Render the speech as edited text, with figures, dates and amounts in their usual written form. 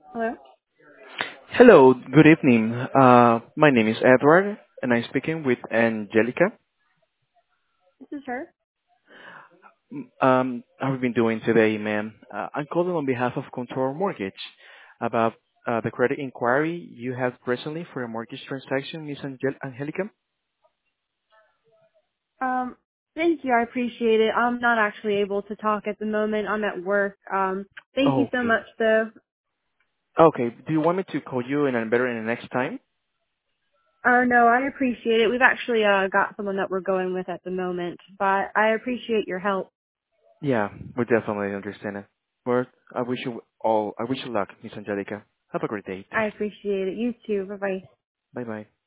Hello, Hello, good evening. My name is Edward, and I'm speaking with Angelica. this is her. How have you been doing today, ma'am? I'm calling on behalf of Contour Mortgage about the credit inquiry you had recently for a mortgage transaction, Miss Angelica. Um, Thank you. I appreciate it. I'm not actually able to talk at the moment. I'm at work. Thank you so Okay. much, though. Okay. Do you want me to call you in a better in the next time? No, I appreciate it. We've actually got someone that we're going with at the moment, but I appreciate your help. Yeah, we definitely understand it. But I wish you luck, Miss Angelica. Have a great day. I appreciate it. You too. Bye bye. Bye bye.